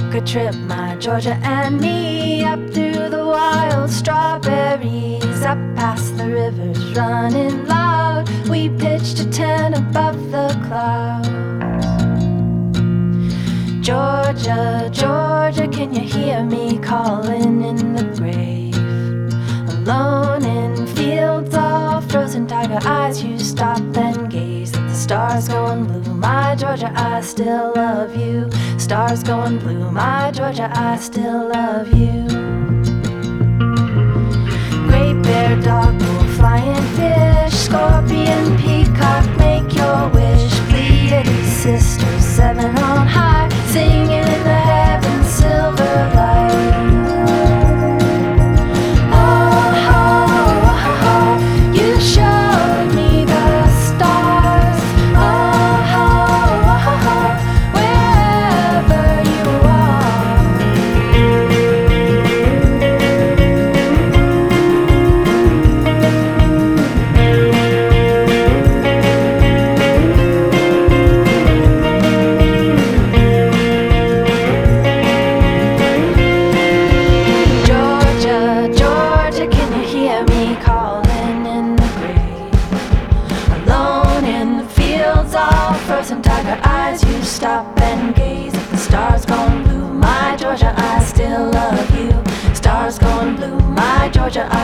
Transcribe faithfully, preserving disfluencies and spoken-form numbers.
took a trip, my Georgia and me, up through the wild strawberries, up past the rivers running loud. We pitched a tent above the clouds. Georgia, Georgia, can you hear me calling in the grave? Alone in fields of frozen tiger eyes, you stop and gaze at the stars going blue. My Georgia, I still love you. Stars going blue, my Georgia, I still love you. Great bear, dog, bull, flying fish, scorpion, peacock, make your wish. Pleiades, sisters, seven on high, singing in the heavens, silver light. Oh, oh, oh, oh, you showed me the stars. Oh, oh, oh, oh, wherever you Georgia, Georgia, can you hear me calling in the grave? Alone in the fields, all frozen tiger eyes, you stop and gaze at the stars going blue. My Georgia, I still love you. Stars going blue, my Georgia, I